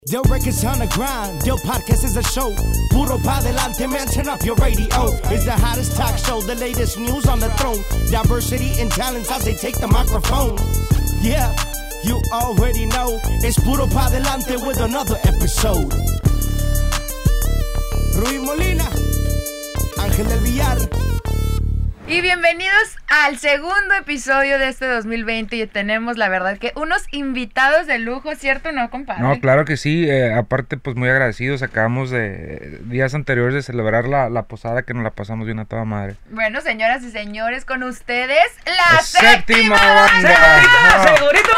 Del records on the grind, Del podcast is a show. Puro pa' delante, man, turn up your radio. It's the hottest talk show, the latest news on the throne. Diversity and talents as they take the microphone. Yeah, you already know. It's Puro pa' delante with another episode. Rui Molina, Ángel del Villar. Y bienvenidos al segundo episodio de este 2020 y tenemos la verdad que unos invitados de lujo, ¿cierto no, compadre? No, claro que sí, aparte pues muy agradecidos, acabamos de días anteriores de celebrar la posada que nos la pasamos bien a toda madre. Bueno, señoras y señores, con ustedes la séptima banda. ¡Segurito!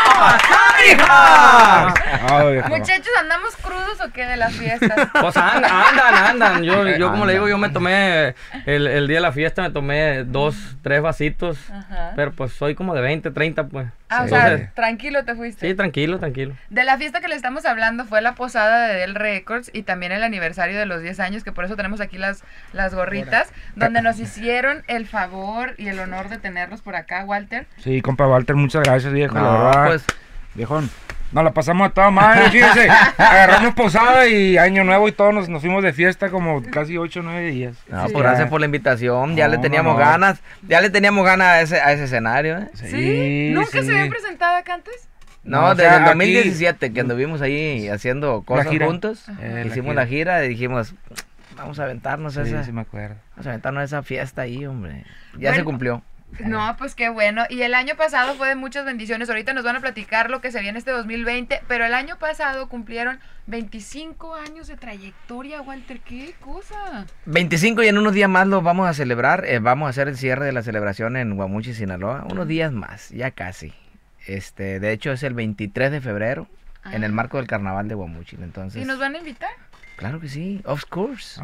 Muchachos, ¿andamos crudos o qué de las fiestas? Pues andan. Yo como le digo, yo me tomé el día de la fiesta, me tomé 2, 3 vasitos. Ajá. Pero pues soy como de 20, 30 pues. Ah, sí. O sea, tranquilo te fuiste. Sí, tranquilo. De la fiesta que le estamos hablando fue la posada de Del Records y también el aniversario de los 10 años, que por eso tenemos aquí las gorritas, donde nos hicieron el favor y el honor de tenerlos por acá, Walter. Sí, compa Walter, muchas gracias, viejo, no, la verdad. Pues, viejón, nos la pasamos a toda madre, fíjense, agarramos posada y año nuevo y todos nos fuimos de fiesta como casi 8 o 9 días. No, sí, pues gracias por la invitación, ya le teníamos ganas a ese escenario, ¿eh? Sí. ¿Nunca se había presentado acá antes? No, desde el 2017 que anduvimos ahí haciendo cosas juntos, hicimos la gira y dijimos, vamos a aventarnos sí, me acuerdo. Vamos a aventarnos esa fiesta ahí, hombre, ya se cumplió. No, pues qué bueno. Y el año pasado fue de muchas bendiciones. Ahorita nos van a platicar lo que se viene este 2020. Pero el año pasado cumplieron 25 años de trayectoria, Walter. ¿Qué cosa? 25 y en unos días más lo vamos a celebrar. Vamos a hacer el cierre de la celebración en Guamuchi, Sinaloa. Unos días más, ya casi. De hecho es el 23 de febrero en el marco del carnaval de Guamuchi. Entonces, ¿y nos van a invitar? Claro que sí, of course.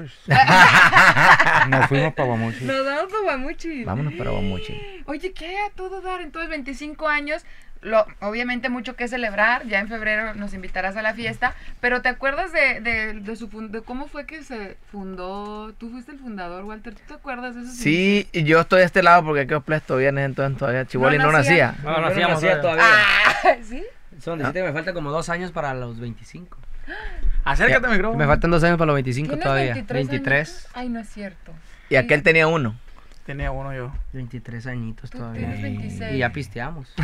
Nos fuimos para Guamuchi. Nos vamos para Guamuchi. Vámonos para Guamuchi. Oye, ¿qué? A todo dar. Entonces, 25 años. Obviamente mucho que celebrar. Ya en febrero nos invitarás a la fiesta. Pero ¿te acuerdas de cómo fue que se fundó? Tú fuiste el fundador, Walter. ¿Tú te acuerdas de eso? Sí, y yo estoy a este lado porque aquellos ples todavía en ese entonces todavía Chiboli no nacía. No nacía todavía. ¿Sí? Son 17, me falta como 2 años para los 25. Acércate, micrófono. Me faltan 2 años para los 25 todavía. 23. Ay, no es cierto. Y aquel tenía 1. Tenía 1 yo. 23 añitos tú todavía. Tienes 26. Y ya pisteamos.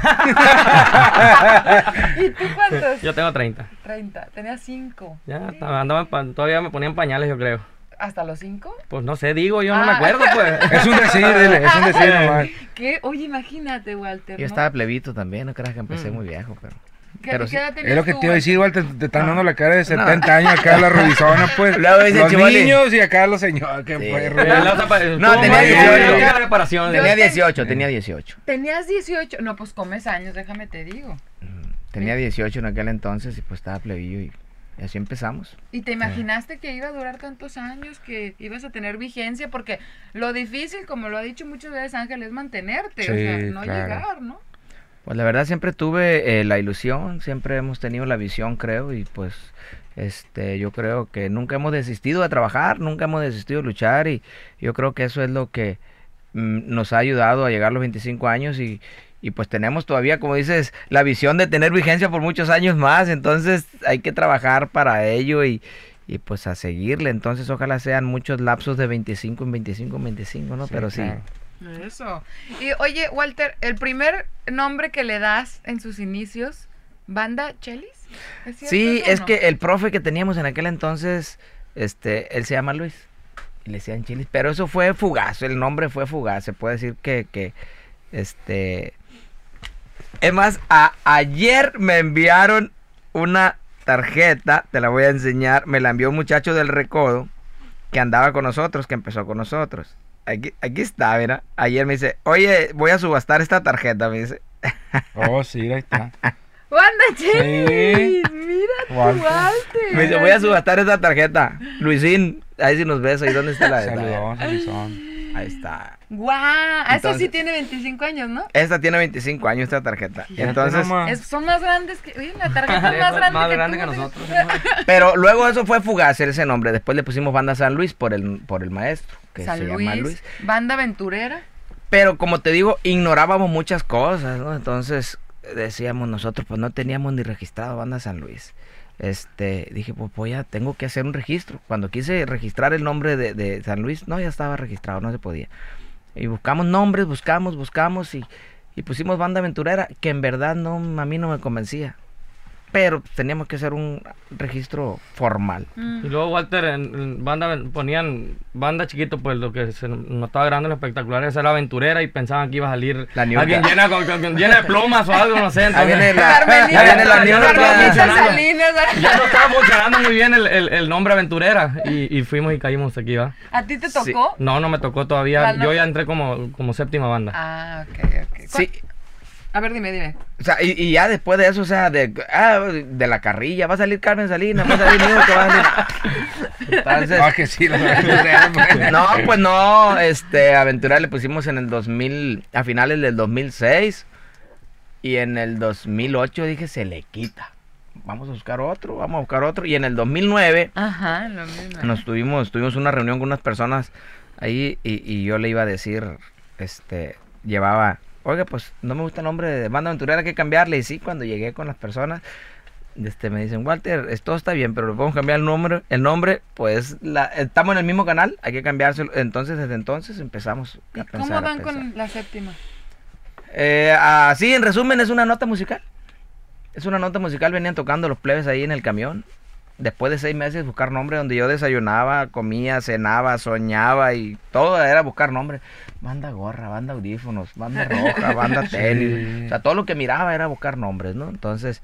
¿Y tú cuántos? Yo tengo 30. 30. Tenía 5. Ya, todavía me ponían pañales, yo creo. ¿Hasta los 5? Pues no sé, yo no me acuerdo, pues. Es un decir nomás. ¿Qué? Oye, imagínate, Walter. Yo estaba plebito también, no creas que empecé muy viejo, pero ¿Qué edad tenías es lo que tú, te iba a decir, Walter, te están dando la cara de 70 años acá la Rubizona, pues. Los niños y acá los señores. ¿Qué fue, No, tenía 18. Tenía 18. ¿Tenías 18? No, pues comes años, déjame te digo. Tenía 18 en aquel entonces y pues estaba plebillo y así empezamos. ¿Y te imaginaste que iba a durar tantos años, que ibas a tener vigencia? Porque lo difícil, como lo ha dicho muchas veces Ángel, es mantenerte, sí, o sea, no claro. llegar, ¿no? Pues la verdad siempre tuve la ilusión, siempre hemos tenido la visión, creo, y pues yo creo que nunca hemos desistido de trabajar, nunca hemos desistido de luchar y yo creo que eso es lo que nos ha ayudado a llegar a los 25 años y pues tenemos todavía, como dices, la visión de tener vigencia por muchos años más, entonces hay que trabajar para ello y pues a seguirle, entonces ojalá sean muchos lapsos de 25 en 25 en 25, ¿no? Sí, pero sí. Claro. Eso. Y oye, Walter, el primer nombre que le das en sus inicios, ¿Banda Chelis? Sí, es que el profe que teníamos en aquel entonces, él se llama Luis y le decían Chelis, pero eso fue fugaz, el nombre fue fugaz, se puede decir que es más, ayer me enviaron una tarjeta, te la voy a enseñar, me la envió un muchacho del Recodo que andaba con nosotros, que empezó con nosotros. Aquí está, mira. Ayer me dice, oye, voy a subastar esta tarjeta, me dice. Oh, sí, ahí está. ¡Banda Chelis! Sí. Mira tu Walter. Me dice, voy a subastar esta tarjeta. Luisín, ahí si nos ves, ahí dónde está la de Saludón. Ahí está. ¡Guau! Esa Entonces, sí tiene 25 años, ¿no? Esta tiene 25 años, esta tarjeta. Entonces, Son más grandes que... Oye, la tarjeta es más grande que nosotros. pero luego eso fue fugaz ese nombre. Después le pusimos Banda San Luis por el maestro, que San se Luis, llama Luis. Banda Aventurera. Pero como te digo, ignorábamos muchas cosas, ¿no? Entonces decíamos nosotros, pues no teníamos ni registrado Banda San Luis. dije, pues tengo que hacer un registro. Cuando quise registrar el nombre de San Luis, no, ya estaba registrado, no se podía. Y buscamos nombres, buscamos y pusimos Banda Aventurera, que en verdad a mí no me convencía. Pero teníamos que hacer un registro formal. Y luego, Walter, en banda ponían banda chiquito, pues lo que se notaba grande en los espectaculares era Aventurera y pensaban que iba a salir alguien llena de plumas o algo, no sé. Ahí Entonces, viene la Carmelita niña. Salinas. ya no estaba funcionando muy bien el nombre Aventurera y fuimos y caímos aquí, ¿va? ¿A ti te Sí. tocó? No me tocó todavía. ¿Cuál no? Yo ya entré como séptima banda. Ah, ok. Sí. A ver, dime. O sea, y ya después de eso, o sea, de la carrilla, va a salir Carmen Salinas, va a salir Niño, que va a salir. Entonces, Ah, que sí, la verdad. no, pues no, Aventura le pusimos en el 2000, a finales del 2006, y en el 2008 dije, se le quita. Vamos a buscar otro, y en el 2009 Ajá, lo mismo. tuvimos una reunión con unas personas ahí, y yo le iba a decir, llevaba... Oiga, pues no me gusta el nombre de Banda Aventurera, hay que cambiarle. Y sí, cuando llegué con las personas, me dicen, Walter, todo está bien, pero le podemos cambiar el nombre, pues estamos en el mismo canal, hay que cambiárselo. Entonces, desde entonces empezamos ¿Y a pensar. cómo van con la séptima? Así, en resumen, es una nota musical. Venían tocando los plebes ahí en el camión. Después de 6 meses buscar nombre, donde yo desayunaba, comía, cenaba, soñaba y todo era buscar nombre. Banda gorra, banda audífonos, banda roja, banda tenis. Sí. O sea, todo lo que miraba era buscar nombres, ¿no? Entonces,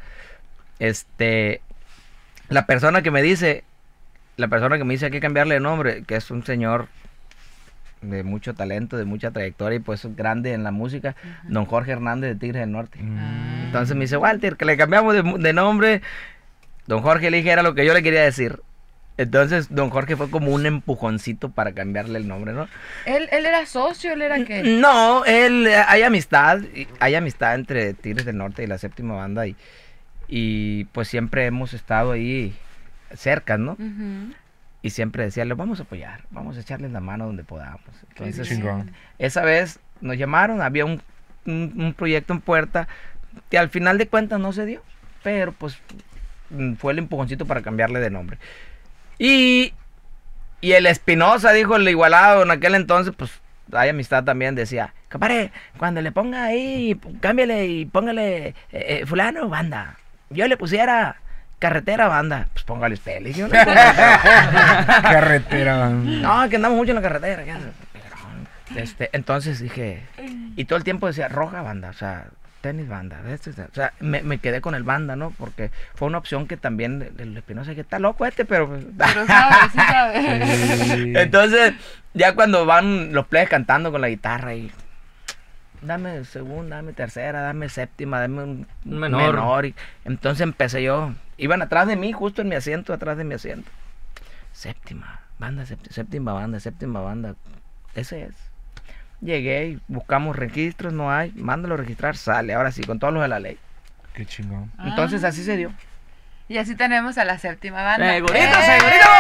la persona que me dice hay que cambiarle de nombre, que es un señor de mucho talento, de mucha trayectoria y pues grande en la música, don Jorge Hernández de Tigres del Norte. Entonces me dice, Walter, que le cambiamos de nombre. Don Jorge le dije, era lo que yo le quería decir. Entonces, don Jorge fue como un empujoncito para cambiarle el nombre, ¿no? ¿Él era socio? ¿Él era qué? No, hay amistad entre Tigres del Norte y la séptima banda y pues siempre hemos estado ahí cerca, ¿no? Ujú. Y siempre decía, los vamos a apoyar, vamos a echarles la mano donde podamos. Entonces, chingón. esa vez nos llamaron, había un proyecto en puerta que al final de cuentas no se dio, pero pues fue el empujoncito para cambiarle de nombre. Y el Espinosa, dijo el Igualado en aquel entonces, pues hay amistad también, decía, compadre, cuando le ponga ahí, cámbiale y póngale fulano, banda. Yo le pusiera carretera, banda. Pues póngale usted, le dije, no, Carretera. no, que andamos mucho en la carretera. Entonces dije, y todo el tiempo decía, roja, banda, o sea, tenis, banda. O sea, me quedé con el banda, ¿no? Porque fue una opción que también el Espinosa, que está loco pero... Pero sí sabe. Sí. Entonces, ya cuando van los plebes cantando con la guitarra y... Dame segunda, dame tercera, dame séptima, dame un menor. Y entonces empecé yo. Iban atrás de mí, justo en mi asiento, atrás de mi asiento. Séptima banda, séptima banda. Ese es. Llegué y buscamos registros, no hay. Mándalo a registrar, sale. Ahora sí, con todos los de la ley. Qué chingón. Entonces así se dio. Y así tenemos a la séptima banda. ¡Segurito, ¡Eh!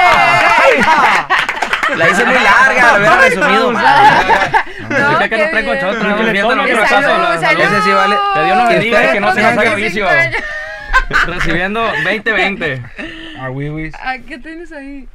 La hice muy larga, lo hubiera resumido. No, que qué nos trae con bien. chotro, No, que que fiesta no le quiero tome. paso. ¡Salud! Ese sí vale. Que Dios nos bendiga y que no se nos haga 25 vicio. años. Recibiendo 2020. A Wiwis. Ah, ¿qué tienes ahí?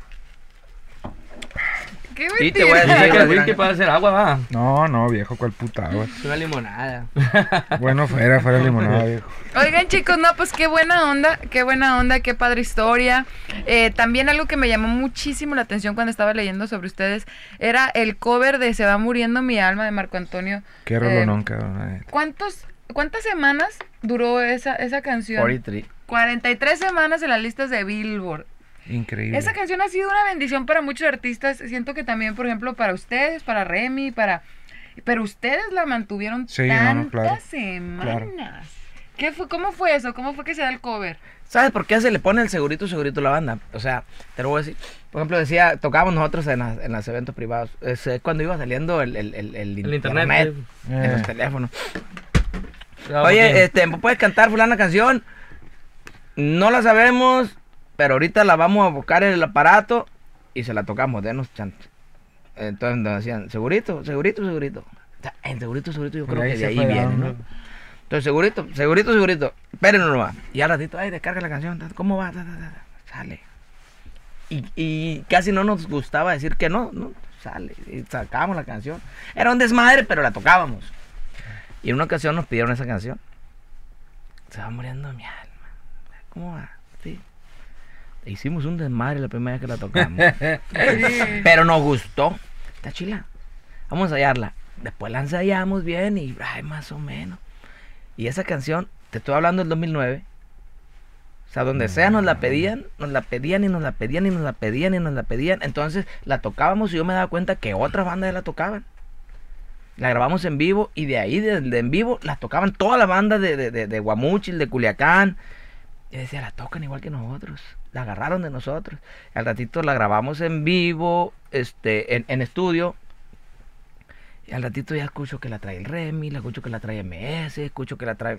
¿Qué Sí, te voy a Dice decir que el que whisky puede ser agua, va. No, viejo, cuál puta, güey. Es una limonada. Bueno, fuera limonada, viejo. Oigan, chicos, no, pues qué buena onda, qué padre historia. También algo que me llamó muchísimo la atención cuando estaba leyendo sobre ustedes era el cover de Se va muriendo mi alma de Marco Antonio. Qué rolonón, cabrón. ¿Cuántas semanas duró esa canción? 43. 43 semanas en las listas de Billboard. Increíble. Esa canción ha sido una bendición para muchos artistas. Siento que también, por ejemplo, para ustedes, para Remy, pero ustedes la mantuvieron Sí, tantas claro, semanas. ¿Qué fue? ¿Cómo fue eso? ¿Cómo fue que se da el cover? ¿Sabes por qué se le pone el segurito a la banda? O sea, te lo voy a decir. Por ejemplo, tocábamos nosotros en los eventos privados. Es cuando iba saliendo el internet en los teléfonos. Oye, ¿puedes cantar fulana canción? No la sabemos, pero ahorita la vamos a buscar en el aparato y se la tocamos, denos chance. Entonces nos decían, segurito. O sea, el segurito yo creo que de ahí viene, ¿no? Entonces, segurito. Espérenme nomás. Y al ratito, ay, descarga la canción. ¿Cómo va? Sale. Y casi no nos gustaba decir que no, sale. Y sacábamos la canción. Era un desmadre, pero la tocábamos. Y en una ocasión nos pidieron esa canción. Se va muriendo mi alma. ¿Cómo va? Sí. Hicimos un desmadre la primera vez que la tocamos. Pero nos gustó. Está chila. Vamos a ensayarla. Después la ensayamos bien y ay, más o menos. Y esa canción, te estoy hablando del 2009. O sea, donde sea nos la pedían. Entonces la tocábamos y yo me daba cuenta que otras bandas la tocaban. La grabamos en vivo y de ahí, de en vivo, la tocaban todas las bandas de Guamúchil, de Culiacán. Y decía, la tocan igual que nosotros. La agarraron de nosotros. Al ratito la grabamos en vivo, en estudio. Y al ratito ya escucho que la trae el Remy, la escucho que la trae MS, escucho que la trae...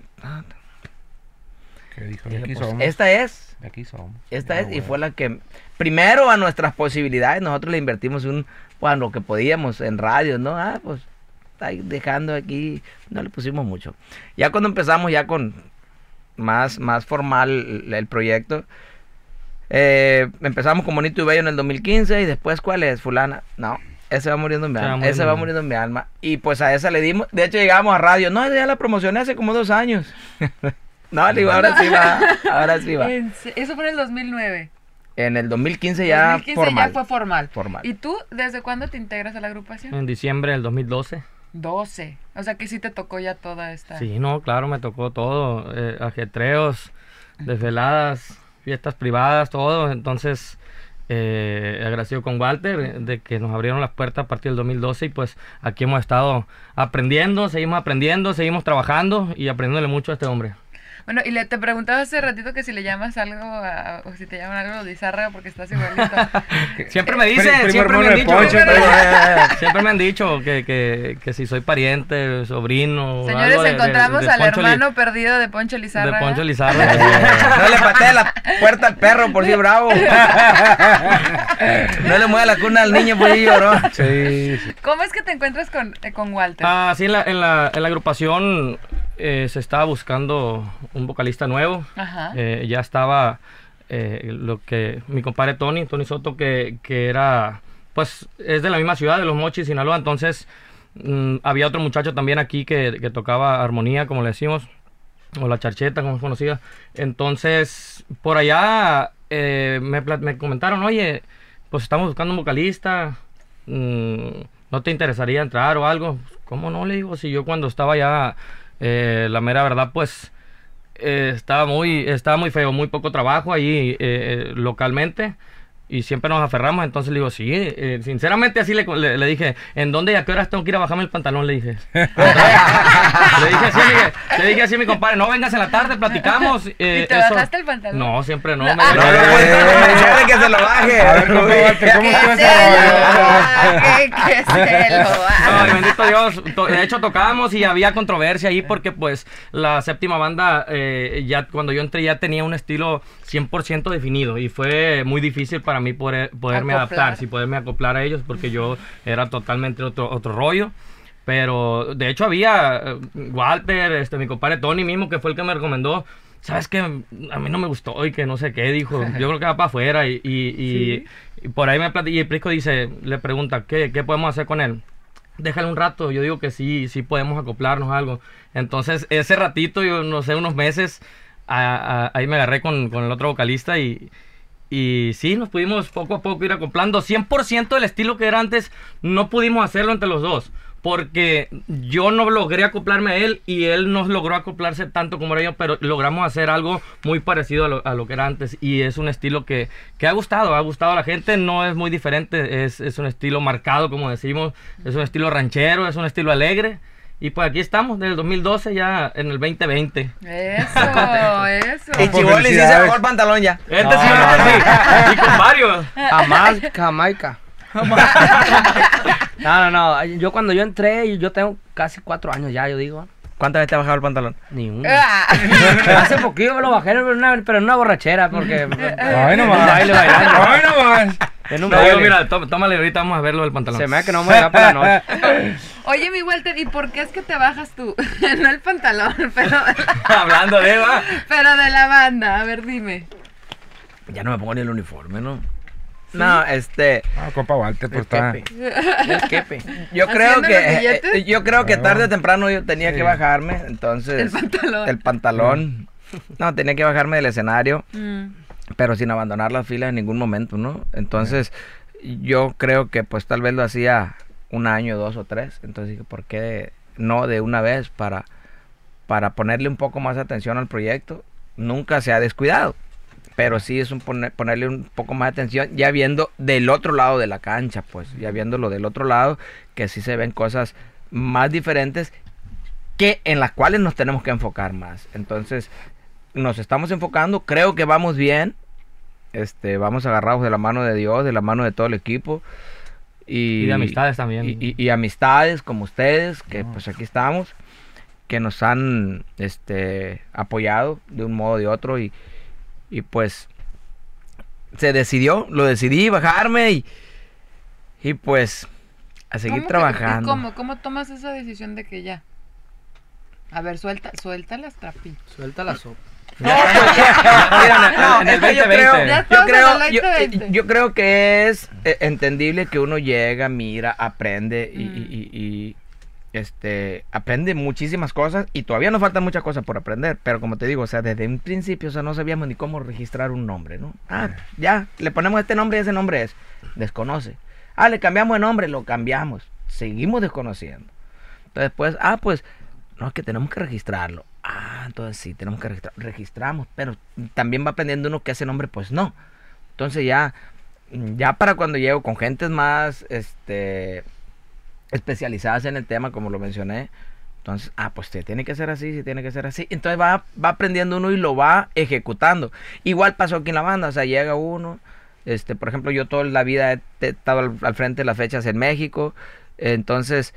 ¿Qué dijo? Dije, Aquí pues, somos. esta es. Aquí somos. Esta Ya, es, y güey. fue la que... Primero a nuestras posibilidades, nosotros le invertimos lo que podíamos en radio, ¿no? Pues, está ahí dejando aquí, no le pusimos mucho. Ya cuando empezamos ya con más formal el proyecto, empezamos con Bonito y Bello en el 2015, y después, ¿cuál es? Fulana. No, ese va muriendo en mi alma. Ese va muriendo en mi alma. Y pues a esa le dimos, de hecho llegamos a radio. No, ya la promocioné hace como 2 años. No, le digo, ahora sí va. Eso fue en el 2009. En el 2015 ya 2015 formal. ya fue formal. Formal. ¿Y tú desde cuándo te integras a la agrupación? En diciembre del 2012. 12. O sea que sí te tocó ya toda esta... Sí, no, claro, me tocó todo. Ajetreos, desveladas, fiestas privadas, todo. Entonces, agradecido con Walter de que nos abrieron las puertas a partir del 2012 y pues aquí hemos estado aprendiendo, seguimos trabajando y aprendiéndole mucho a este hombre. Bueno, y te preguntaba hace ratito que si le llamas algo, o si te llaman algo de Izárraga porque estás igualito. Siempre me dicen, siempre me han dicho, siempre me han dicho que si soy pariente, sobrino. Señores, algo encontramos de al Poncho hermano perdido de Poncho Lizárraga. De Poncho Lizárraga. No le patee la puerta al perro por si bravo. No le mueva la cuna al niño por si lloró. Sí. ¿Cómo es que te encuentras con Walter? Sí, en la agrupación se estaba buscando un vocalista nuevo. Ajá. Ya estaba lo que mi compadre Tony Soto, que era, pues, es de la misma ciudad, de Los Mochis, Sinaloa. Entonces, había otro muchacho también aquí que tocaba armonía, como le decimos, o la charcheta, como es conocida. Entonces, por allá me comentaron, oye, pues estamos buscando un vocalista, ¿no te interesaría entrar o algo? ¿Cómo no? Le digo, si yo cuando estaba allá, la mera verdad, pues, estaba muy feo, muy poco trabajo ahí localmente. Y siempre nos aferramos, entonces le digo, sí, sinceramente así le dije, ¿en dónde y a qué horas tengo que ir a bajarme el pantalón? Le dije. Le dije así a mi compadre, no, vengas en la tarde, platicamos. ¿Y te bajaste el pantalón? No, siempre no. No, que se lo baje. A ver, ¿cómo que se lo baje. No, bendito Dios. De hecho, tocábamos y había controversia ahí porque, pues, la séptima banda, ya cuando yo entré, ya tenía un estilo 100% definido y fue muy difícil para mí poderme adaptar, poderme acoplar a ellos, porque yo era totalmente otro rollo. Pero de hecho había Walter, mi compadre Tony mismo, que fue el que me recomendó. ¿Sabes qué? A mí no me gustó y que no sé qué, dijo. Yo creo que va para afuera y por ahí me platicó. Y el Prisco le pregunta, ¿qué podemos hacer con él? Déjale un rato. Yo digo que sí podemos acoplarnos a algo. Entonces ese ratito, yo no sé, unos meses, ahí me agarré con el otro vocalista y sí, nos pudimos poco a poco ir acoplando. 100% del estilo que era antes, no pudimos hacerlo entre los dos. Porque yo no logré acoplarme a él y él no logró acoplarse tanto como era yo, pero logramos hacer algo muy parecido a lo que era antes. Y es un estilo que ha gustado a la gente, no es muy diferente, es un estilo marcado, como decimos, es un estilo ranchero, es un estilo alegre. Y pues aquí estamos, desde el 2012 ya en el 2020. Eso. Y Chiboli sí se bajó el pantalón ya. Sí, y con varios. Jamaica. No. Cuando yo entré, yo tengo casi 4 años ya, yo digo. ¿Cuántas veces te has bajado el pantalón? Ni uno. Hace poquito me lo bajé, pero en una borrachera, porque... Ay, no más. baile bailando. Ay, no más. En un No, digo, baile. mira, tómale ahorita, vamos a verlo del pantalón. Se me da que no vamos a llegar para la noche. Oye, mi Walter, ¿y por qué es que te bajas tú? No el pantalón, pero Hablando de Eva. de la banda. A ver, dime. Ya no me pongo ni el uniforme, ¿no? No, Compa Walter, pues el está. quepe. El quepe. Yo creo ¿Haciendo los que billetes? yo creo que Ah. tarde o temprano yo tenía Sí. que bajarme, entonces El pantalón. el pantalón. No, tenía que bajarme del escenario, Mm. pero sin abandonar la fila en ningún momento, ¿no? Entonces, yo creo que pues tal vez lo hacía un año, 2 o 3. Entonces dije, ¿por qué no de una vez para ponerle un poco más atención al proyecto? Nunca se ha descuidado, pero sí es ponerle un poco más de atención, ya viendo del otro lado de la cancha, pues, ya viéndolo del otro lado, que sí se ven cosas más diferentes que en las cuales nos tenemos que enfocar más. Entonces, nos estamos enfocando, creo que vamos bien, vamos agarrados de la mano de Dios, de la mano de todo el equipo. Y de amistades también. Y amistades como ustedes, que pues aquí estamos, que nos han apoyado de un modo o de otro y pues lo decidí bajarme y pues a seguir ¿Cómo que- trabajando. ¿Cómo tomas esa decisión de que ya? A ver, suelta las trapitas. Suelta la sopa. No, en el es que yo 2020. creo- Ya yo estamos en creo- el yo- 2020. yo creo que es entendible que uno llega, mira, aprende aprende muchísimas cosas y todavía nos faltan muchas cosas por aprender, pero como te digo, o sea, desde un principio, o sea, no sabíamos ni cómo registrar un nombre, ¿no? Ya, le ponemos este nombre y ese nombre es, desconoce. Le cambiamos de nombre, lo cambiamos, seguimos desconociendo. Entonces, pues, no, es que tenemos que registrarlo. Entonces sí, tenemos que registramos, pero también va aprendiendo uno que ese nombre, pues no. Entonces ya para cuando llego con gentes más, especializadas en el tema, como lo mencioné, entonces, pues sí, tiene que ser así, sí tiene que ser así. Entonces va aprendiendo uno y lo va ejecutando. Igual pasó aquí en la banda, o sea, llega uno, por ejemplo, yo toda la vida he estado al frente de las fechas en México, entonces,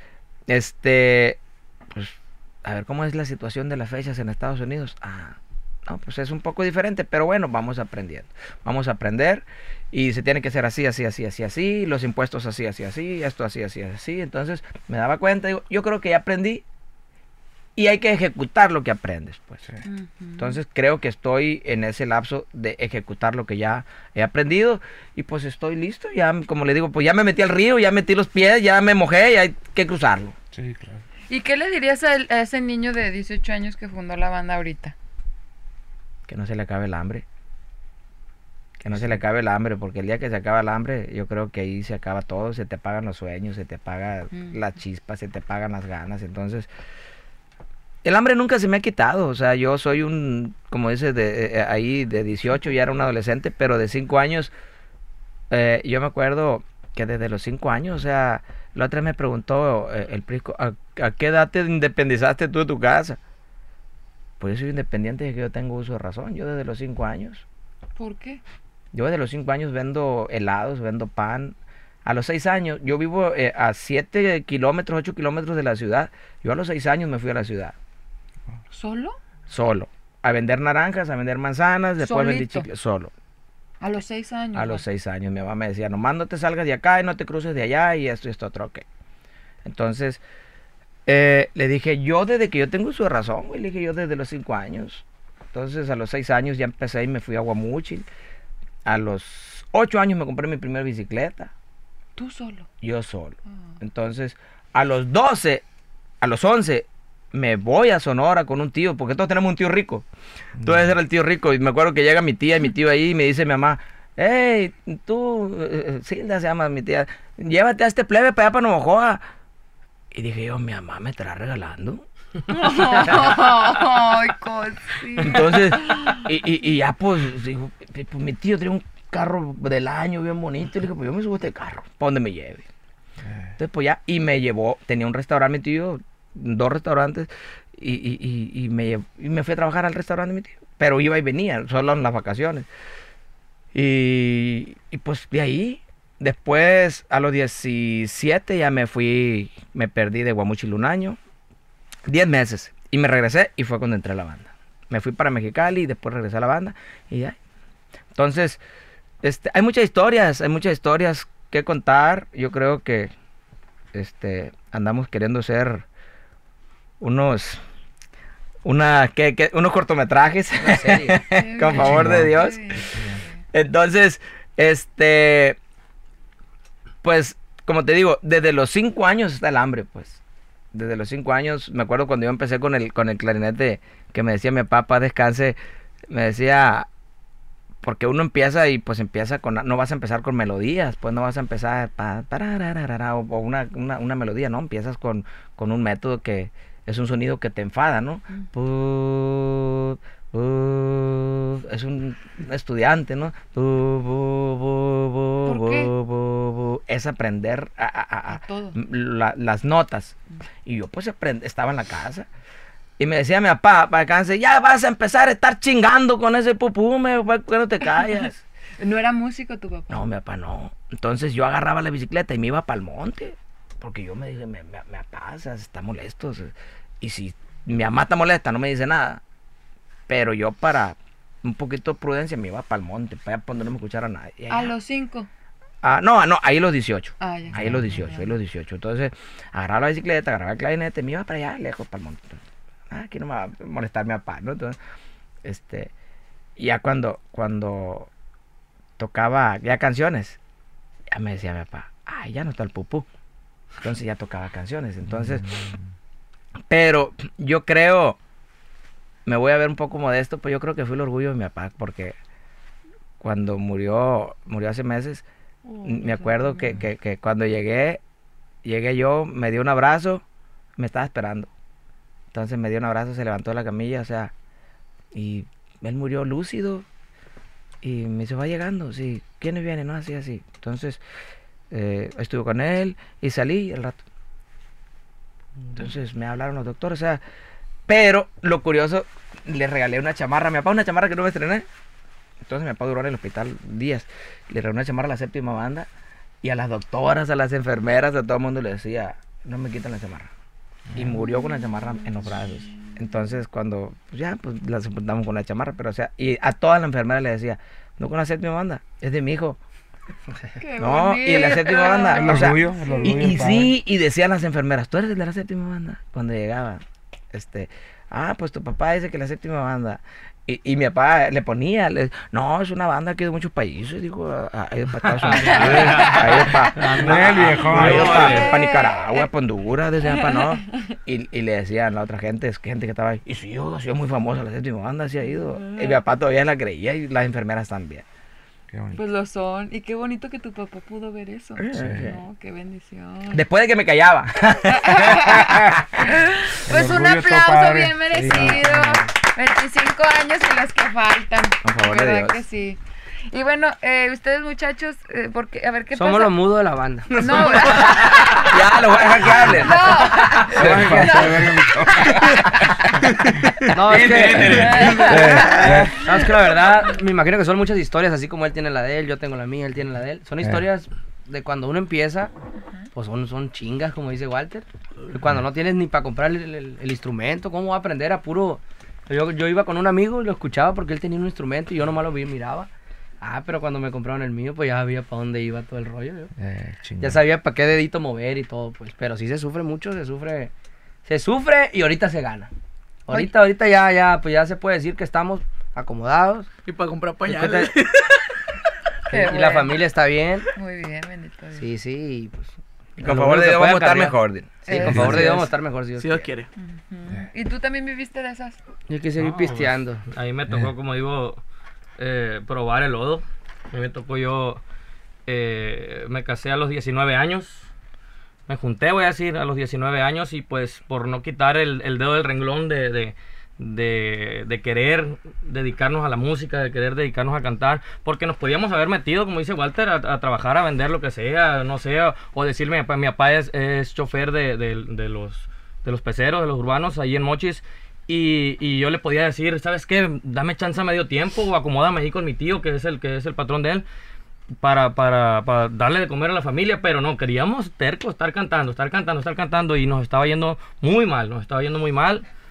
pues, a ver cómo es la situación de las fechas en Estados Unidos. No, pues es un poco diferente, pero bueno, vamos aprendiendo. Vamos a aprender y se tiene que hacer así, así, así, así, así, los impuestos así, así, así, esto así, así, así. Entonces me daba cuenta, digo, yo creo que ya aprendí y hay que ejecutar lo que aprendes, pues. Ujú. Entonces creo que estoy en ese lapso de ejecutar lo que ya he aprendido y pues estoy listo, ya como le digo, pues ya me metí al río, ya metí los pies, ya me mojé y hay que cruzarlo. Sí, claro. ¿Y qué le dirías a ese niño de 18 años que fundó la banda ahorita? Que no se le acabe el hambre. Que no se le acabe el hambre, porque el día que se acaba el hambre, yo creo que ahí se acaba todo, se te pagan los sueños, se te paga la chispa, se te pagan las ganas. Entonces, el hambre nunca se me ha quitado. O sea, yo soy como dices, ahí de 18 ya era un adolescente, pero de 5 años, yo me acuerdo que desde los 5 años, o sea, la otra vez me preguntó el Prisco, ¿a qué edad te independizaste tú de tu casa? Pues yo soy independiente desde que yo tengo uso de razón, yo desde los 5 años. ¿Por qué? Yo desde los 5 años vendo helados, vendo pan. A los 6 años, yo vivo a 7 kilómetros, 8 kilómetros de la ciudad. Yo a los 6 años me fui a la ciudad, ¿Solo? solo. A vender naranjas, a vender manzanas, después vendí Solito. chicles, solo. A los 6 años. A los 6 años mi mamá me decía, nomás no te salgas de acá y no te cruces de allá y esto otro, ok. Entonces, le dije, yo desde que yo tengo uso de razón, güey, le dije yo desde los 5 años. Entonces a los 6 años ya empecé y me fui a Guamúchil. A los 8 años me compré mi primera bicicleta, ¿Tú solo? yo solo. Ah. Entonces, a los 12, a los 11, me voy a Sonora con un tío, porque todos tenemos un tío rico. Entonces era el tío rico, y me acuerdo que llega mi tía y mi tío ahí y me dice mi mamá, hey, tú, Silda se llama mi tía, llévate a este plebe para allá para Navojoa. Y dije yo, mi mamá me estará regalando. Ay, cosita. Entonces, y ya pues, digo, pues mi tío tiene un carro del año bien bonito. Y le dije, pues yo me subo a este carro, para donde me lleve. Entonces, pues ya, y me llevó, tenía un restaurante mi tío, 2 restaurantes, y me fui a trabajar al restaurante de mi tío. Pero iba y venía, solo en las vacaciones. Y pues de ahí, después a los 17 ya me fui, me perdí de Guamúchil un año, 10 meses, y me regresé y fue cuando entré a la banda. Me fui para Mexicali y después regresé a la banda y ya. Entonces, hay muchas historias que contar. Yo creo que andamos queriendo ser unos cortometrajes, Una serie. con favor de Dios. Entonces, pues, como te digo, desde los 5 años está el hambre, pues. Desde los 5 años, me acuerdo cuando yo empecé con el clarinete, que me decía mi papá, descanse, me decía, porque uno empieza y pues empieza no vas a empezar con melodías, pues no vas a empezar o una melodía, ¿no? Empiezas con un método que es un sonido que te enfada, ¿no? Es un estudiante, ¿no? ¿Por qué? Es aprender a todo. las notas. Y yo pues estaba en la casa. Y me decía mi papá, para canse, ya vas a empezar a estar chingando con ese pupú, ¿por qué no te callas? ¿No era músico tu papá? No, mi papá no. Entonces yo agarraba la bicicleta y me iba para el monte. Porque yo me dije, mi papá está molesto. Y si mi mamá está molesta, no me dice nada. Pero yo para un poquito de prudencia me iba para el monte, para donde no me escuchara nadie. ¿A los 5? No, ahí los 18. Ah, ya. Ahí los 18. Entonces, agarraba la bicicleta, agarraba el clarinete, me iba para allá, lejos, para el monte. Aquí no me va a molestar mi papá, ¿no? Entonces, ya cuando tocaba ya canciones, ya me decía mi papá, ya no está el pupú. Entonces ya tocaba canciones. Entonces, pero yo creo, me voy a ver un poco modesto, pues yo creo que fue el orgullo de mi papá, porque cuando murió hace meses, me acuerdo que cuando llegué yo, me dio un abrazo, me estaba esperando. Entonces me dio un abrazo, se levantó de la camilla, o sea, y él murió lúcido. Y me dice, va llegando, sí, ¿quiénes vienen? No, así. Entonces, estuve con él y salí al rato. Entonces me hablaron los doctores, o sea, pero lo curioso, le regalé una chamarra a mi papá, una chamarra que no me estrené. Entonces mi papá duró en el hospital días. Le regalé una chamarra a la séptima banda y a las doctoras, a las enfermeras, a todo el mundo le decía, no me quiten la chamarra. Y murió con la chamarra en los brazos. Entonces cuando, pues ya, pues la sepultamos con la chamarra, pero o sea, y a toda la enfermera le decía, no con la séptima banda, es de mi hijo. Qué No, bonito. y en la séptima banda. El o sea, orgullo, el orgullo y del padre. sí, y decían las enfermeras, tú eres el de la séptima banda. Cuando llegaba, pues tu papá dice que la séptima banda. Y mi papá le ponía, no, es una banda que es de muchos países, digo, hay de para Estados Unidos, hay de para el viejo. Nicaragua, para Honduras, decía mi papá, no. Y le decían a la otra gente, gente que estaba ahí, y sí, ha sido muy famosa la séptima banda, se ha ido. Y mi papá todavía la creía y las enfermeras también. Qué bonito. Pues lo son. Y qué bonito que tu papá pudo ver eso. Sí. No, qué bendición. Después de que me callaba. Pues El un orgullo de tu aplauso padre. bien merecido. 25 años y las que faltan. Por favor de ¿Verdad Dios. que sí? Y bueno, ustedes muchachos, porque, a ver qué Somos pasa. los mudos de la banda. No, Ya, lo voy a dejar que hablen. Se pasó de verga, mi No, es que, cabrón. no, es que la verdad, me imagino que son muchas historias, así como él tiene la de él, yo tengo la mía, él tiene la de él. Son historias de cuando uno empieza, pues son chingas, como dice Walter. Y cuando no tienes ni para comprar el instrumento, ¿cómo va a aprender a puro...? Yo iba con un amigo y lo escuchaba porque él tenía un instrumento y yo nomás lo vi y miraba. Pero cuando me compraron el mío, pues ya sabía para dónde iba todo el rollo. Ya sabía para qué dedito mover y todo, pues. Pero sí se sufre mucho, se sufre y ahorita se gana. Ahorita pues ya se puede decir que estamos acomodados. Y para comprar pañales. Qué Y la bueno. familia está bien. Muy bien, bendito Dios. Sí, y pues. Y con favor de Dios vamos a estar mejor. Sí, con favor de Dios vamos a estar mejor, si Dios Si Dios quiere. quiere. ¿Y tú también viviste de esas? Yo que seguir No, pisteando. pues, ahí me tocó, como digo, probar el lodo. A mí me tocó me casé a los 19 años. Me junté, voy a decir, a los 19 años y pues por no quitar el dedo del renglón de querer dedicarnos a la música, de querer dedicarnos a cantar, porque nos podíamos haber metido, como dice Walter, a trabajar, a vender lo que sea, no sé, o decirme, mi papá es chofer de los peceros, de los urbanos, ahí en Mochis, y yo le podía decir, ¿sabes qué? Dame chance a medio tiempo, o acomódame ahí con mi tío, que es el patrón de él, para darle de comer a la familia, pero no, queríamos terco, estar cantando, y nos estaba yendo muy mal,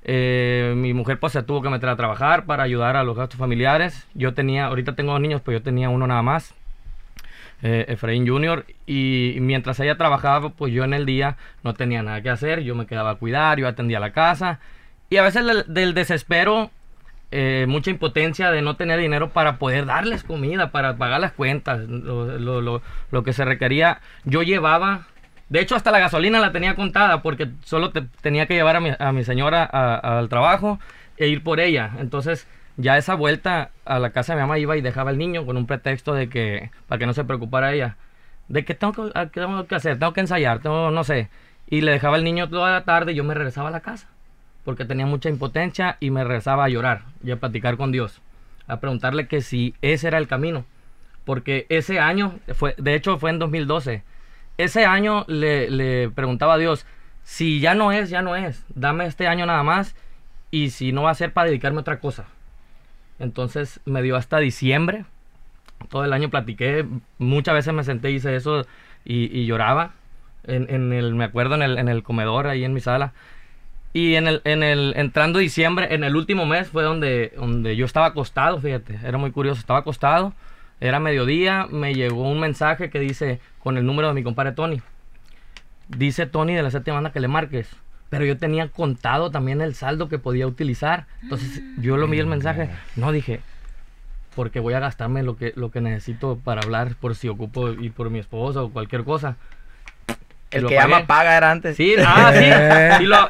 Mi mujer pues se tuvo que meter a trabajar para ayudar a los gastos familiares. Ahorita tengo 2 niños, pues yo tenía uno nada más, Efraín Jr. Y mientras ella trabajaba, pues yo en el día no tenía nada que hacer. Yo me quedaba a cuidar, yo atendía la casa. Y a veces del desespero, mucha impotencia de no tener dinero para poder darles comida, para pagar las cuentas, lo que se requería. Yo llevaba, de hecho hasta la gasolina la tenía contada porque solo tenía que llevar a mi señora al trabajo e ir por ella. Entonces ya esa vuelta a la casa de mi mamá iba y dejaba al niño con un pretexto de que, para que no se preocupara ella, de que tengo que hacer, tengo que ensayar, no sé. Y le dejaba al niño toda la tarde y yo me regresaba a la casa porque tenía mucha impotencia y me regresaba a llorar y a platicar con Dios, a preguntarle que si ese era el camino. Porque ese año, de hecho fue en 2012, ese año le preguntaba a Dios, si ya no es, dame este año nada más, y si no va a ser para dedicarme a otra cosa. Entonces me dio hasta diciembre, todo el año platiqué, muchas veces me senté y hice eso y lloraba, me acuerdo en el comedor ahí en mi sala. Y entrando diciembre, en el último mes fue donde yo estaba acostado, fíjate, era muy curioso, estaba acostado, era mediodía, me llegó un mensaje que dice, con el número de mi compadre Tony. Dice Tony de la séptima banda que le marques, pero yo tenía contado también el saldo que podía utilizar. Entonces yo lo vi el mensaje, no dije, porque voy a gastarme lo que necesito para hablar, por si ocupo ir por mi esposa o cualquier cosa. El que llama paga era antes. Sí, sí. Y no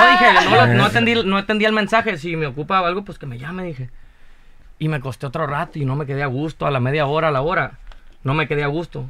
dije, no atendí el mensaje. Si me ocupaba algo, pues que me llame, dije. Y me costé otro rato y no me quedé a gusto. A la media hora, a la hora, no me quedé a gusto.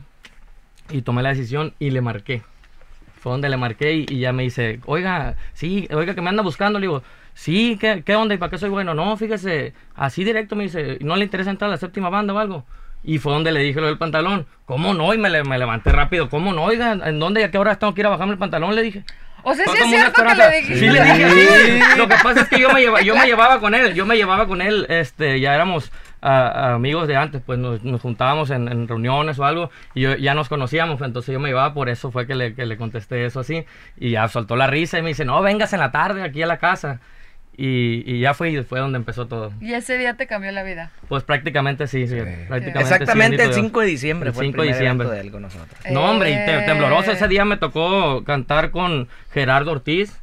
Y tomé la decisión y le marqué. Fue donde le marqué y ya me dice, oiga, que me anda buscando. Le digo, sí, ¿qué onda? ¿Y para qué soy bueno? No, fíjese, así directo me dice, ¿no le interesa entrar a la séptima banda o algo? Y fue donde le dije lo del pantalón. ¿Cómo no? Y me levanté rápido. ¿Cómo no? Oiga, ¿en dónde y a qué hora tengo que ir a bajarme el pantalón? Le dije. O sea, sí es cierto que le dije. Sí, le dije, sí. Lo que pasa es que yo me llevaba con él. Ya éramos amigos de antes, pues nos juntábamos en reuniones o algo. Y ya nos conocíamos, entonces yo me llevaba, por eso fue que le contesté eso así. Y ya soltó la risa y me dice, no, vengas en la tarde aquí a la casa. Y ya fue donde empezó todo. ¿Y ese día te cambió la vida? Pues prácticamente sí. Prácticamente exactamente sí, el 5 de diciembre fue el 5 de primer diciembre. evento de él con nosotros. No, hombre, y tembloroso. Ese día me tocó cantar con Gerardo Ortiz.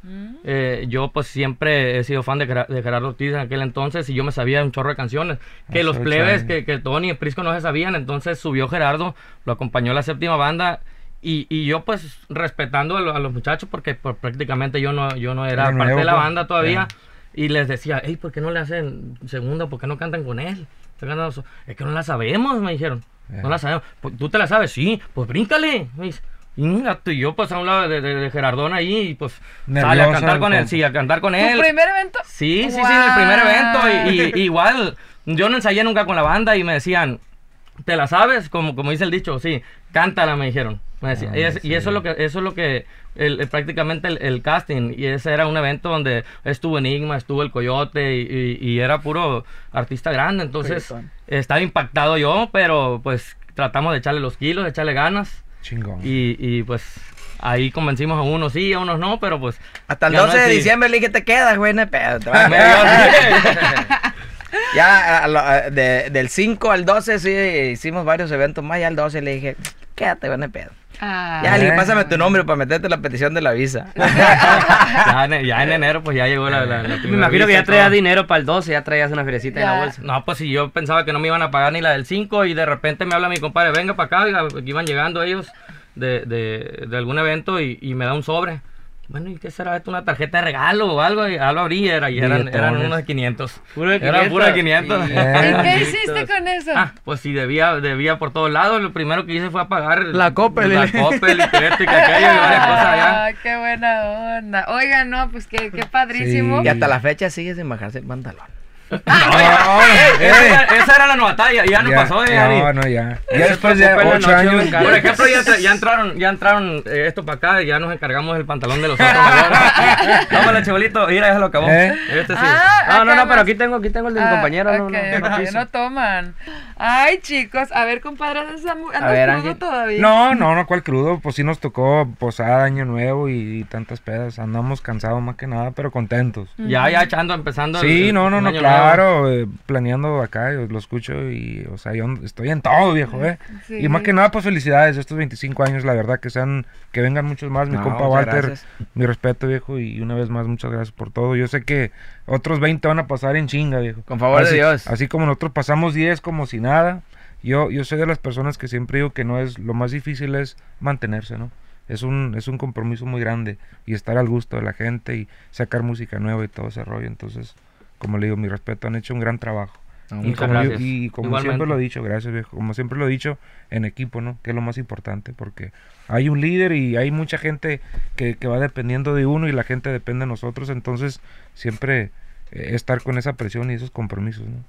Yo pues siempre he sido fan de Gerardo Ortiz en aquel entonces y yo me sabía un chorro de canciones. Que los plebes, que Tony y Prisco no se sabían. Entonces subió Gerardo, lo acompañó la séptima banda. Y yo pues respetando a los muchachos porque pues, prácticamente yo no era parte de la banda todavía. Y les decía, hey, ¿por qué no le hacen segunda? ¿Por qué no cantan con él? Es que no la sabemos, me dijeron. No la sabemos. ¿Tú te la sabes? Sí, pues bríncale. Me dice, y yo pues a un lado de Gerardón ahí y pues sale a cantar con él. Sí, a cantar con él. ¿Tu primer evento? Sí, wow. Sí, el primer evento. Y igual, yo no ensayé nunca con la banda y me decían, ¿te la sabes? Como dice el dicho, sí, cántala, me dijeron. Me decía, y eso es lo que prácticamente el casting, y ese era un evento donde estuvo Enigma, estuvo el Coyote y era puro artista grande, entonces estaba impactado yo, pero pues tratamos de echarle los kilos, de echarle ganas. Chingón. Y pues ahí convencimos a unos sí, a unos no, pero pues hasta el 12 de diciembre le dije, te quedas, güey, no hay pedo, te vas ya del 5 al 12 sí hicimos varios eventos más, ya al 12 le dije, quédate, güey, no hay pedo. Ya, le dije, pásame tu nombre para meterte la petición de la visa. ya en enero pues ya llegó la me imagino que ya traías dinero para el 12, ya traías una feriecita en la bolsa. No, pues si yo pensaba que no me iban a pagar ni la del 5 y de repente me habla mi compadre, venga para acá, que iban llegando ellos de algún evento y me da un sobre. Bueno, ¿y qué será esto? ¿Una tarjeta de regalo o algo? Y lo abrí y eran unos de 500. ¿Puro de 500? Eran puro de 500. ¿Y qué hiciste con eso? Pues si debía por todos lados. Lo primero que hice fue apagar la Coppel, y eléctrica, aquello y varias cosas allá. Ah, qué buena onda. Oigan, no, pues qué padrísimo. Sí. Y hasta la fecha sigue sin bajarse el pantalón. Esa era la novatalla, ya no pasó, Ari. No, ya. Ya después de 8 años. Por ejemplo, ya entraron esto para acá y ya nos encargamos del pantalón de los otros. Ahora. Tómala, chibolito, mira, ya se lo acabó. Este sí. No, pero aquí tengo el de mi compañero. Ok, No quiso. no toman. Ay, chicos, a ver, compadre, ¿andas ver, crudo Ángel. todavía? No, ¿cuál crudo? Pues sí nos tocó posada, año nuevo y tantas pedas. Andamos cansados más que nada, pero contentos. Ya echando, empezando. Sí, el no, año claro, planeando acá, yo lo escucho y, o sea, yo estoy en todo, viejo, Sí. Y más que nada, pues felicidades, estos 25 años, la verdad, que vengan muchos más, mi No, compa muchas Walter, gracias. mi respeto, viejo, y una vez más, muchas gracias por todo. Yo sé que otros 20 van a pasar en chinga, viejo. Con favor de Así- Dios. Así como nosotros pasamos 10 como si nada, yo soy de las personas que siempre digo que no es, lo más difícil es mantenerse, ¿no? Es un compromiso muy grande y estar al gusto de la gente y sacar música nueva y todo ese rollo. Entonces, como le digo, mi respeto, han hecho un gran trabajo. No, Y muchas como, gracias. y como Igualmente. siempre lo he dicho, gracias viejo, como siempre lo he dicho, en equipo, ¿no? Que es lo más importante, porque hay un líder y hay mucha gente que va dependiendo de uno y la gente depende de nosotros, entonces siempre estar con esa presión y esos compromisos, ¿no?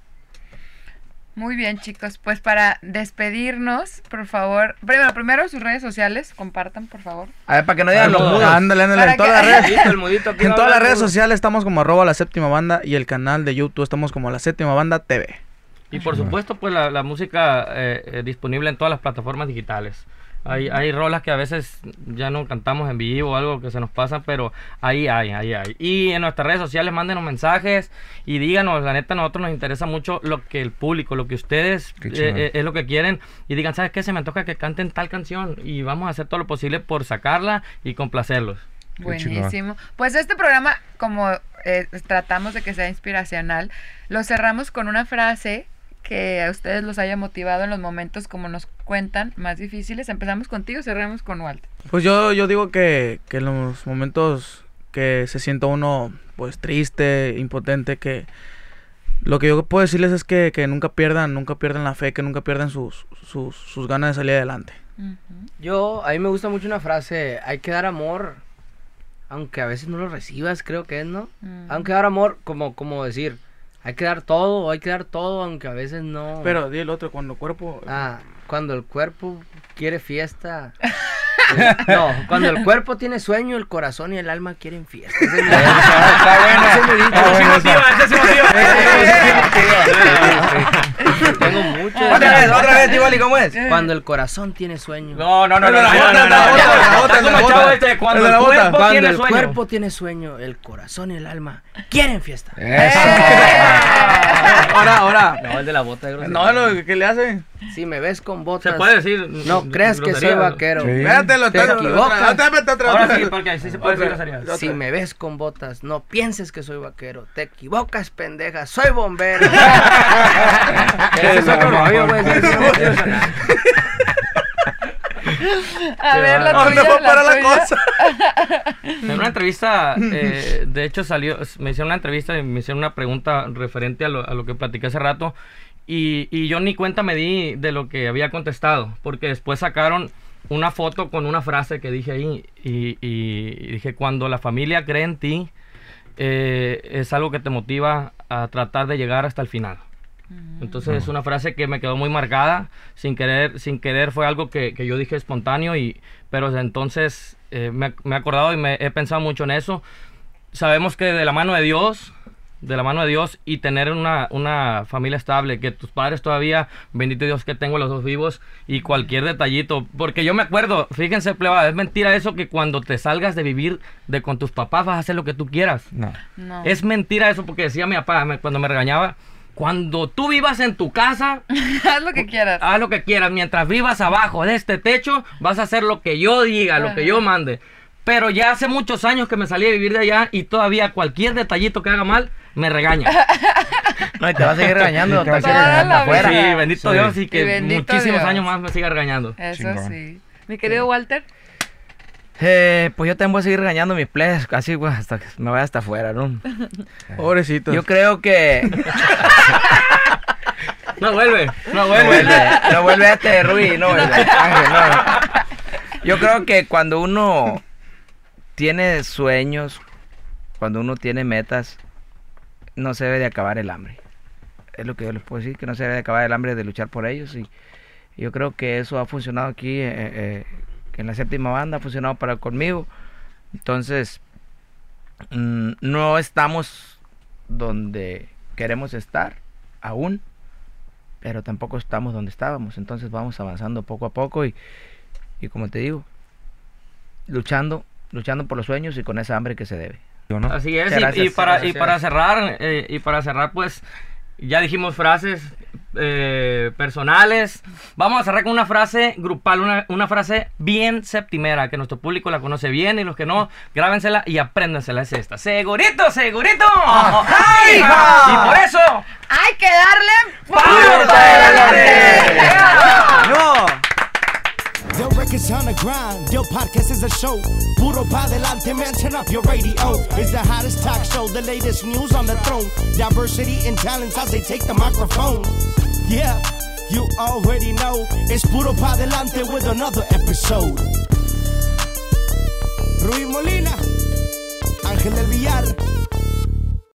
Muy bien, chicos, pues para despedirnos, por favor, primero sus redes sociales, compartan, por favor. A ver, para que no digan los mudos. Ándale, Para en todas que- las redes. El mudito aquí En va todas las hablando. redes sociales estamos como @la séptima banda y el canal de YouTube estamos como La Séptima Banda TV. Y por supuesto, pues la música disponible en todas las plataformas digitales. Hay rolas que a veces ya no cantamos en vivo o algo que se nos pasa, pero ahí hay. Y en nuestras redes sociales mándenos mensajes y díganos, la neta a nosotros nos interesa mucho lo que el público, lo que ustedes Qué chingón. es lo que quieren. Y digan, ¿sabes qué? Se me antoja que canten tal canción y vamos a hacer todo lo posible por sacarla y complacerlos. Qué Buenísimo. Pues este programa, como tratamos de que sea inspiracional, lo cerramos con una frase que a ustedes los haya motivado en los momentos, como nos cuentan, más difíciles. Empezamos contigo, cerramos con Walter. Pues yo digo que en los momentos que se sienta uno pues triste, impotente, que lo que yo puedo decirles es que nunca pierdan la fe, que nunca pierdan sus ganas de salir adelante. A mí me gusta mucho una frase, hay que dar amor, aunque a veces no lo recibas, creo que es, ¿no? Aunque dar amor, como decir, hay que dar todo, aunque a veces no. Pero di el otro, cuando el cuerpo... Cuando el cuerpo quiere fiesta. No, cuando el cuerpo tiene sueño, el corazón y el alma quieren fiesta. Ese es mi- Está bueno, ese es mi dicho. está bueno esa. Tengo mucho. Otra vez, Tiboli, ¿cómo es? Cuando el corazón tiene sueño. No. La bota, Cuando el de la el bota. cuerpo Cuando tiene el sueño. cuerpo tiene sueño, el corazón y el alma quieren fiesta. Eso. Ahora. No, el de la bota de grosería. No, lo que le hace. Si me ves con botas, Se puede decir. no creas que soy grosería. vaquero. Sí. Espérate, Te equivocas. Ahora sí, porque así se puede decir grosería. Si me ves con botas, no pienses que soy vaquero. Te equivocas, pendeja. Soy bombero. Ese es otro rollo, güey. Ese es otro rollo. A ver, la ¿Dónde tuya, fue para la tuya. cosa? En una entrevista, de hecho me hicieron una entrevista y me hicieron una pregunta referente a lo que platiqué hace rato y yo ni cuenta me di de lo que había contestado, porque después sacaron una foto con una frase que dije ahí y dije, cuando la familia cree en ti, es algo que te motiva a tratar de llegar hasta el final. Entonces es una frase que me quedó muy marcada, sin querer fue algo que yo dije espontáneo, pero desde entonces me he acordado y he pensado mucho en eso. Sabemos que de la mano de Dios y tener una familia estable, que tus padres todavía, bendito Dios que tengo los dos vivos, y cualquier detallito, porque yo me acuerdo, fíjense plebada, es mentira eso que cuando te salgas de vivir con tus papás vas a hacer lo que tú quieras. No. No. Es mentira eso, porque decía mi papá cuando me regañaba, cuando tú vivas en tu casa, Haz lo que quieras. haz lo que quieras. Mientras vivas abajo de este techo, vas a hacer lo que yo diga, lo que yo mande. Pero ya hace muchos años que me salí a vivir de allá y todavía cualquier detallito que haga mal, me regaña. No, y te va a seguir regañando Sí, te va a hasta seguir regañando afuera. Sí, bendito Sí. Dios y que Y bendito muchísimos Dios. años más me siga regañando. Eso Chingón. sí. Mi querido Walter. Pues yo también voy a seguir regañando a mis plebes, casi güey, hasta que me vaya hasta afuera, ¿no? Pobrecito. Yo creo que No vuelve. no vuelve este Rui, no vuelve. Ángel, no. Yo creo que cuando uno tiene sueños, cuando uno tiene metas, no se debe de acabar el hambre. Es lo que yo les puedo decir, que no se debe acabar el hambre de luchar por ellos. Y yo creo que eso ha funcionado aquí en la séptima banda, ha funcionado conmigo. Entonces, no estamos donde queremos estar aún, pero tampoco estamos donde estábamos. Entonces vamos avanzando poco a poco y como te digo, luchando por los sueños y con esa hambre que se debe. ¿No? Así es, Gracias, y para gracias. cerrar, pues ya dijimos frases personales. Vamos a cerrar con una frase grupal, una frase bien septimera, que nuestro público la conoce bien, y los que no, grábensela y apréndansela. Es esta: segurito, segurito. ¡Ay, hija! Y por eso ¡hay que darle ¡puro para adelante! ¡No! Del records on the grind, Del Podcast is a show. Puro pa' delante, man, turn up your radio. It's the hottest talk show, the latest news on the throne. Diversity and talents as they take the microphone. Yeah, you already know. It's Puro pa' delante with another episode. Ruiz Molina, Ángel del Villar.